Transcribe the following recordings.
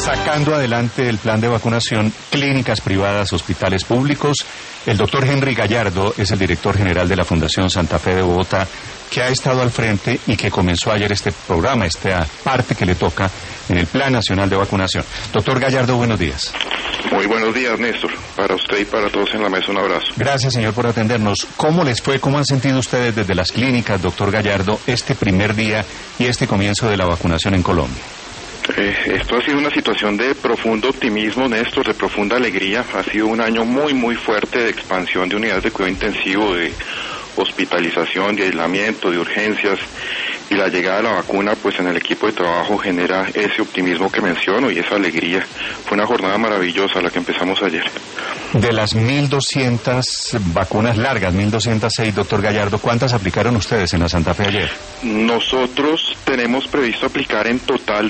sacando adelante el plan de vacunación, clínicas privadas, hospitales públicos. El doctor Henry Gallardo es el director general de la Fundación Santa Fe de Bogotá, que ha estado al frente y que comenzó ayer este programa, esta parte que le toca en el Plan Nacional de Vacunación. Doctor Gallardo, buenos días. Muy buenos días, Néstor. Para usted y para todos en la mesa, un abrazo. Gracias, señor, por atendernos. ¿Cómo les fue, cómo han sentido ustedes desde las clínicas, doctor Gallardo, este primer día y este comienzo de la vacunación en Colombia? Esto ha sido una situación de profundo optimismo, Néstor, de profunda alegría. Ha sido un año muy fuerte de expansión de unidades de cuidado intensivo, de hospitalización, de aislamiento, de urgencias, y la llegada de la vacuna pues en el equipo de trabajo genera ese optimismo que menciono y esa alegría. Fue una jornada maravillosa la que empezamos ayer. De las 1.200 vacunas largas, 1.206, doctor Gallardo, ¿cuántas aplicaron ustedes en la Santa Fe ayer? Nosotros tenemos previsto aplicar en total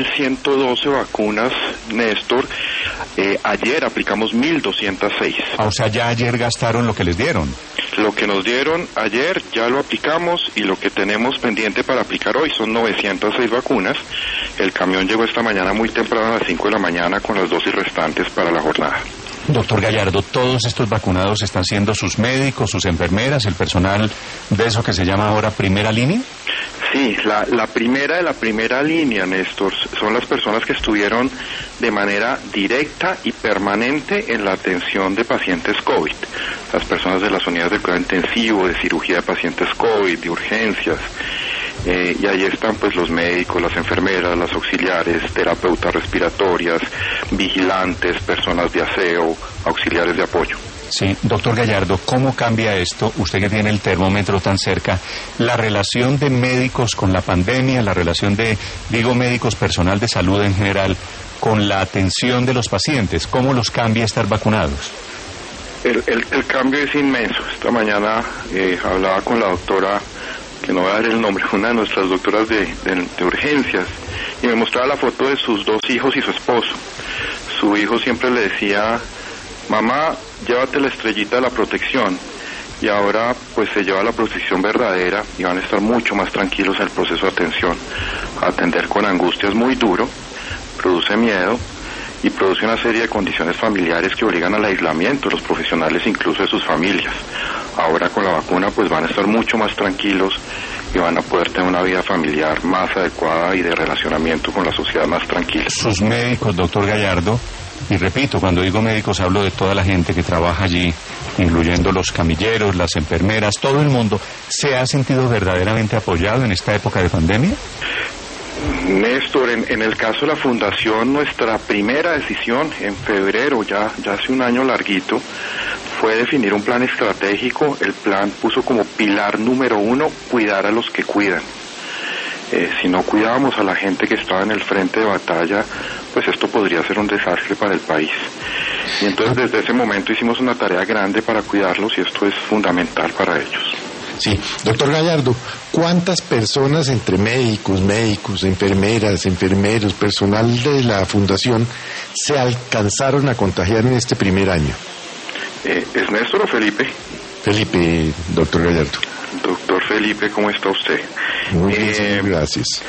2.112 vacunas, Néstor. Ayer aplicamos 1.206. O sea, ya ayer gastaron lo que les dieron. Lo que nos dieron ayer ya lo aplicamos y lo que tenemos pendiente para aplicar hoy son 906 vacunas. El camión llegó esta mañana muy temprano a las 5 de la mañana con las dosis restantes para la jornada. Doctor Gallardo, ¿todos estos vacunados están siendo sus médicos, sus enfermeras, el personal de eso que se llama ahora primera línea? Sí, la primera de la primera línea, Néstor, son las personas que estuvieron de manera directa y permanente en la atención de pacientes COVID. Las personas de las unidades de cuidado intensivo, de cirugía de pacientes COVID, de urgencias. Y ahí están pues los médicos, las enfermeras, las auxiliares, terapeutas respiratorias, vigilantes, personas de aseo, auxiliares de apoyo. Sí, doctor Gallardo, ¿cómo cambia esto, usted que tiene el termómetro tan cerca, la relación de médicos con la pandemia, la relación de, médicos, personal de salud en general, con la atención de los pacientes? ¿Cómo los cambia estar vacunados? El cambio es inmenso. Esta mañana hablaba con la doctora, que no voy a dar el nombre, una de nuestras doctoras de urgencias, y me mostraba la foto de sus dos hijos y su esposo. Su hijo siempre le decía: mamá, llévate la estrellita de la protección, y ahora pues se lleva la protección verdadera y van a estar mucho más tranquilos en el proceso de atención. Atender con angustia es muy duro, produce miedo y produce una serie de condiciones familiares que obligan al aislamiento de los profesionales, incluso de sus familias. Ahora con la vacuna pues van a estar mucho más tranquilos y van a poder tener una vida familiar más adecuada y de relacionamiento con la sociedad más tranquila. Sus médicos, doctor Gallardo, y repito, cuando digo médicos hablo de toda la gente que trabaja allí, incluyendo los camilleros, las enfermeras, todo el mundo, ¿se ha sentido verdaderamente apoyado en esta época de pandemia? Néstor, en el caso de la Fundación, nuestra primera decisión en febrero, ya hace un año larguito, fue definir un plan estratégico. El plan puso como pilar número 1 cuidar a los que cuidan. Si no cuidábamos a la gente que estaba en el frente de batalla, pues esto podría ser un desastre para el país. Y entonces desde ese momento hicimos una tarea grande para cuidarlos y esto es fundamental para ellos. Sí, doctor Gallardo, ¿cuántas personas entre médicos, enfermeras, enfermeros, personal de la Fundación se alcanzaron a contagiar en este primer año? ¿Es Néstor o Felipe? Felipe, doctor Gallardo. Doctor Felipe, ¿cómo está usted? Muy bien, gracias.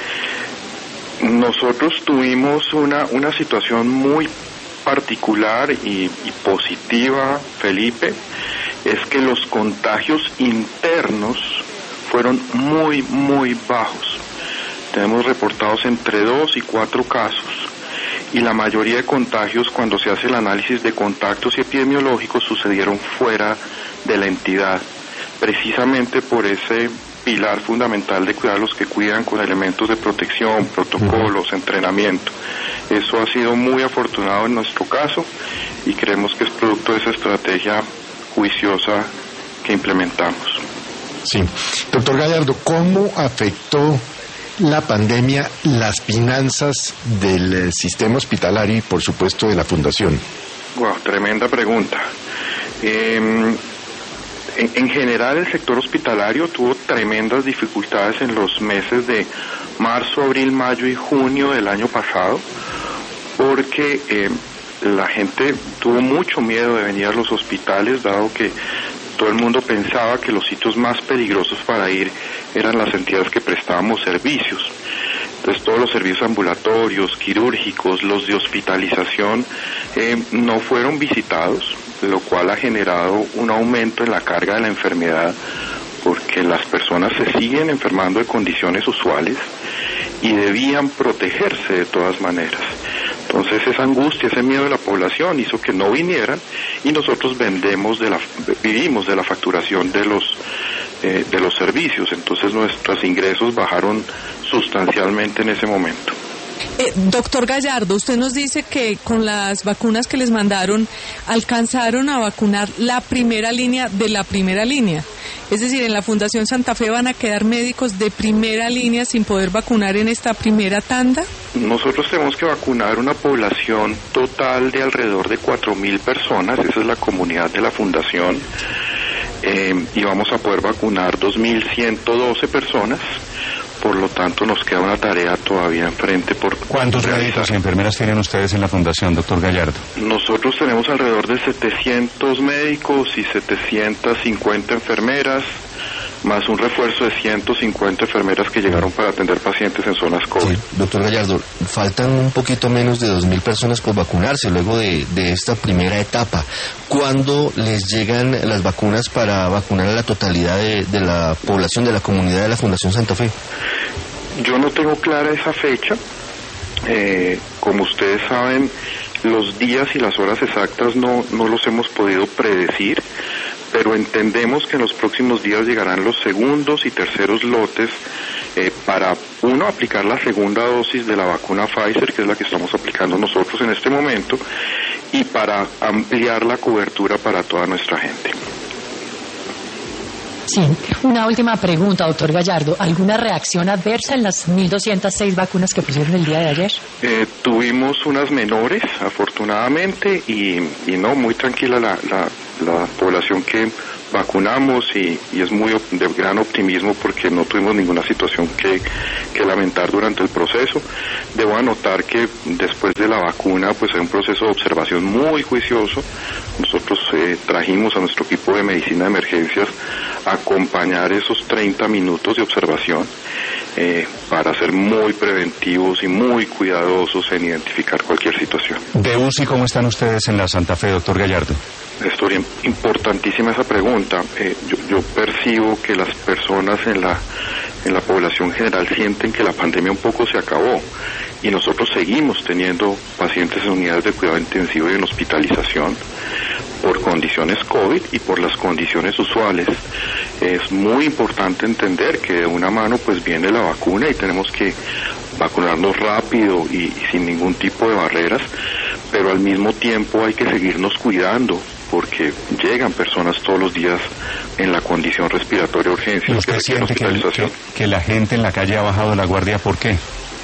Nosotros tuvimos una situación muy particular y positiva, Felipe, es que los contagios internos fueron muy bajos. Tenemos reportados entre 2 y 4 casos, y la mayoría de contagios, cuando se hace el análisis de contactos y epidemiológicos, sucedieron fuera de la entidad, precisamente por ese pilar fundamental de cuidar a los que cuidan con elementos de protección, protocolos, entrenamiento. Eso ha sido muy afortunado en nuestro caso y creemos que es producto de esa estrategia juiciosa que implementamos. Sí. Doctor Gallardo, ¿cómo afectó la pandemia las finanzas del sistema hospitalario y, por supuesto, de la Fundación? Wow, tremenda pregunta. En general, el sector hospitalario tuvo tremendas dificultades en los meses de marzo, abril, mayo y junio del año pasado, porque la gente tuvo mucho miedo de venir a los hospitales, dado que todo el mundo pensaba que los sitios más peligrosos para ir eran las entidades que prestábamos servicios. Entonces todos los servicios ambulatorios, quirúrgicos, los de hospitalización no fueron visitados, lo cual ha generado un aumento en la carga de la enfermedad, porque las personas se siguen enfermando de condiciones usuales y debían protegerse de todas maneras. Entonces esa angustia, ese miedo de la población hizo que no vinieran, y nosotros vivimos de la facturación de los servicios. Entonces nuestros ingresos bajaron sustancialmente en ese momento. Doctor Gallardo, usted nos dice que con las vacunas que les mandaron alcanzaron a vacunar la primera línea de la primera línea. Es decir, en la Fundación Santa Fe van a quedar médicos de primera línea sin poder vacunar en esta primera tanda. Nosotros tenemos que vacunar una población total de alrededor de 4.000 personas, esa es la comunidad de la Fundación, y vamos a poder vacunar 2.112 personas. Por lo tanto, nos queda una tarea todavía enfrente por ¿Cuántos médicos y enfermeras tienen ustedes en la Fundación, doctor Gallardo? Nosotros tenemos alrededor de 700 médicos y 750 enfermeras, más un refuerzo de 150 enfermeras que llegaron para atender pacientes en zonas COVID. Sí, doctor Gallardo, faltan un poquito menos de 2.000 personas por vacunarse luego de esta primera etapa. ¿Cuándo les llegan las vacunas para vacunar a la totalidad de la población, de la comunidad de la Fundación Santa Fe? Yo no tengo clara esa fecha. Como ustedes saben, los días y las horas exactas no los hemos podido predecir, pero entendemos que en los próximos días llegarán los segundos y terceros lotes para, uno, aplicar la segunda dosis de la vacuna Pfizer, que es la que estamos aplicando nosotros en este momento, y para ampliar la cobertura para toda nuestra gente. Sí, una última pregunta, doctor Gallardo. ¿Alguna reacción adversa en las 1.206 vacunas que pusieron el día de ayer? Tuvimos unas menores, afortunadamente, y no, muy tranquila la población que vacunamos, y es muy de gran optimismo porque no tuvimos ninguna situación que lamentar durante el proceso. Debo anotar que después de la vacuna pues hay un proceso de observación muy juicioso. Nosotros trajimos a nuestro equipo de medicina de emergencias a acompañar esos 30 minutos de observación para ser muy preventivos y muy cuidadosos en identificar cualquier situación. ¿De UCI cómo están ustedes en la Santa Fe, doctor Gallardo? Néstor, importantísima esa pregunta. Yo percibo que las personas en la población general sienten que la pandemia un poco se acabó, y nosotros seguimos teniendo pacientes en unidades de cuidado intensivo y en hospitalización por condiciones COVID y por las condiciones usuales. Es muy importante entender que de una mano pues viene la vacuna y tenemos que vacunarnos rápido y sin ningún tipo de barreras, pero al mismo tiempo hay que seguirnos cuidando porque llegan personas todos los días en la condición respiratoria urgencia. ¿Y usted siente que la gente en la calle ha bajado la guardia? ¿Por qué?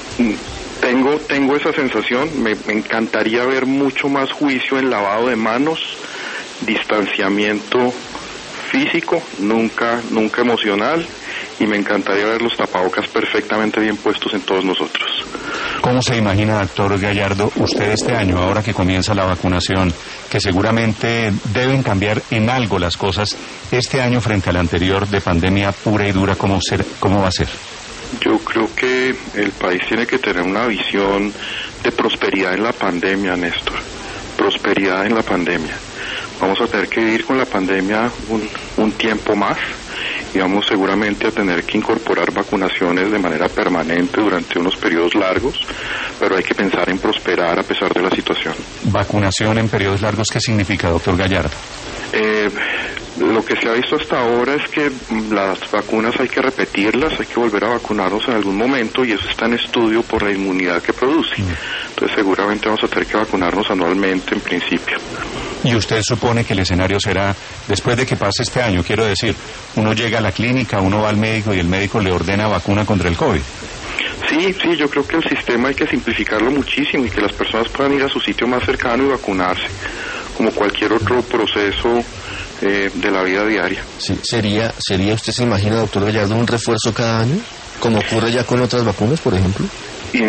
Tengo esa sensación. Me encantaría ver mucho más juicio en lavado de manos, distanciamiento físico, nunca emocional, y me encantaría ver los tapabocas perfectamente bien puestos en todos nosotros. ¿Cómo se imagina, doctor Gallardo, usted este año, ahora que comienza la vacunación, que seguramente deben cambiar en algo las cosas, este año frente al anterior de pandemia pura y dura, cómo va a ser? Yo creo que el país tiene que tener una visión de prosperidad en la pandemia, Néstor. Prosperidad en la pandemia. Vamos a tener que vivir con la pandemia un tiempo más, y vamos seguramente a tener que incorporar vacunaciones de manera permanente durante unos periodos largos, pero hay que pensar en prosperar a pesar de la situación. ¿Vacunación en periodos largos qué significa, doctor Gallardo? Lo que se ha visto hasta ahora es que las vacunas hay que repetirlas, hay que volver a vacunarnos en algún momento, y eso está en estudio por la inmunidad que produce. Entonces seguramente vamos a tener que vacunarnos anualmente en principio. ¿Y usted supone que el escenario será, después de que pase este año, quiero decir, uno llega a la clínica, uno va al médico y el médico le ordena vacuna contra el COVID? Sí, yo creo que el sistema hay que simplificarlo muchísimo y que las personas puedan ir a su sitio más cercano y vacunarse, como cualquier otro proceso de la vida diaria. Sí, ¿Sería, usted se imagina, doctor Gallardo, un refuerzo cada año, como ocurre ya con otras vacunas, por ejemplo?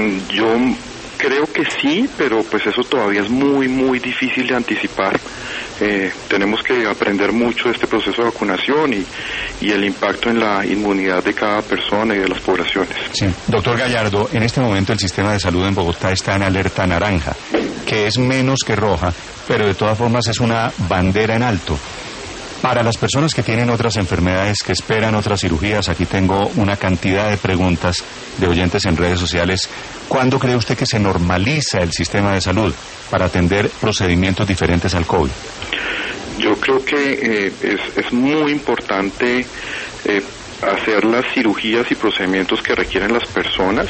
Yo creo que sí, pero pues eso todavía es muy difícil de anticipar. tenemos que aprender mucho de este proceso de vacunación y el impacto en la inmunidad de cada persona y de las poblaciones. Sí. Doctor Gallardo, en este momento el sistema de salud en Bogotá está en alerta naranja, que es menos que roja, pero de todas formas es una bandera en alto. Para las personas que tienen otras enfermedades, que esperan otras cirugías, aquí tengo una cantidad de preguntas de oyentes en redes sociales. ¿Cuándo cree usted que se normaliza el sistema de salud para atender procedimientos diferentes al COVID? Yo creo que es muy importante hacer las cirugías y procedimientos que requieren las personas,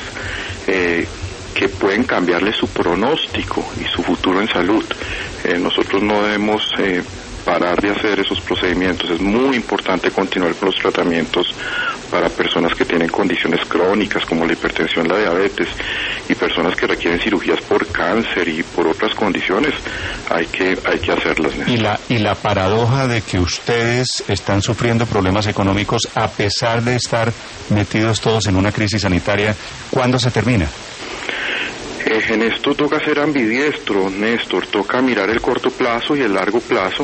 que pueden cambiarle su pronóstico y su futuro en salud. Nosotros no debemos parar de hacer esos procedimientos. Es muy importante continuar con los tratamientos para personas que tienen condiciones crónicas como la hipertensión, la diabetes, y personas que requieren cirugías por cáncer y por otras condiciones. Hay que hacerlas. Y la paradoja de que ustedes están sufriendo problemas económicos a pesar de estar metidos todos en una crisis sanitaria, ¿cuándo se termina? En esto toca ser ambidiestro, Néstor, toca mirar el corto plazo y el largo plazo,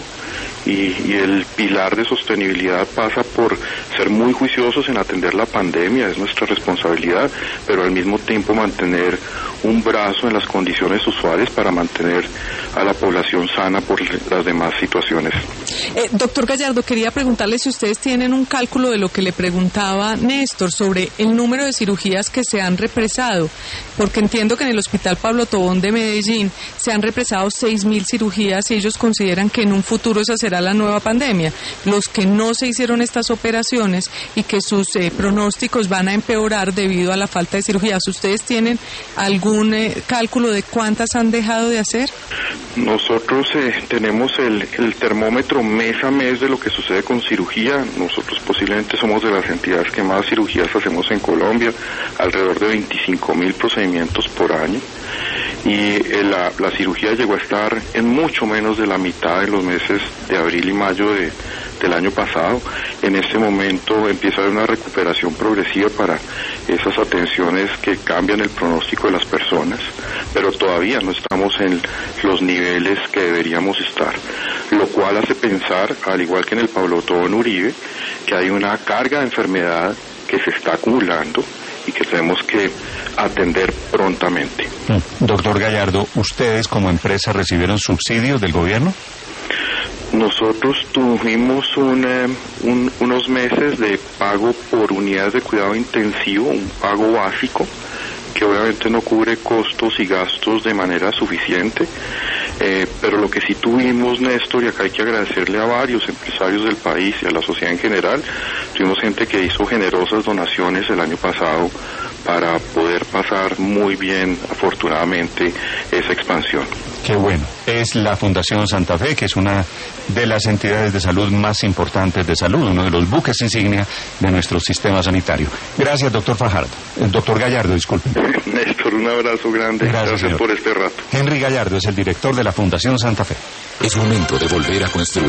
y el pilar de sostenibilidad pasa por ser muy juiciosos en atender la pandemia, es nuestra responsabilidad, pero al mismo tiempo mantener un brazo en las condiciones usuales para mantener a la población sana por las demás situaciones. Doctor Gallardo, quería preguntarle si ustedes tienen un cálculo de lo que le preguntaba Néstor sobre el número de cirugías que se han represado, porque entiendo que en el Hospital Pablo Tobón de Medellín se han represado 6.000 cirugías y ellos consideran que en un futuro esa será la nueva pandemia. Los que no se hicieron estas operaciones y que sus pronósticos van a empeorar debido a la falta de cirugías. ¿Ustedes tienen algún cálculo de cuántas han dejado de hacer? Nosotros tenemos el termómetro mes a mes de lo que sucede con cirugía. Nosotros posiblemente somos de las entidades que más cirugías hacemos en Colombia, alrededor de 25.000 procedimientos por año. Y la cirugía llegó a estar en mucho menos de la mitad de los meses de abril y mayo del año pasado. En este momento empieza a haber una recuperación progresiva para esas atenciones que cambian el pronóstico de las personas, pero todavía no estamos en los niveles que deberíamos estar, lo cual hace pensar, al igual que en el Pablo Tobón Uribe, que hay una carga de enfermedad que se está acumulando y que tenemos que atender prontamente. Doctor Gallardo, ¿ustedes como empresa recibieron subsidios del gobierno? Nosotros tuvimos unos meses de pago por unidades de cuidado intensivo, un pago básico, que obviamente no cubre costos y gastos de manera suficiente, pero lo que sí tuvimos, Néstor, y acá hay que agradecerle a varios empresarios del país y a la sociedad en general, tuvimos gente que hizo generosas donaciones el año pasado para poder pasar muy bien, afortunadamente, esa expansión. Qué bueno. Es la Fundación Santa Fe, que es una de las entidades de salud más importantes de salud, uno de los buques insignia de nuestro sistema sanitario. Gracias, doctor Fajardo. Doctor Gallardo, disculpe. Néstor, un abrazo grande. Gracias por este rato. Henry Gallardo es el director de la Fundación Santa Fe. Es momento de volver a construir.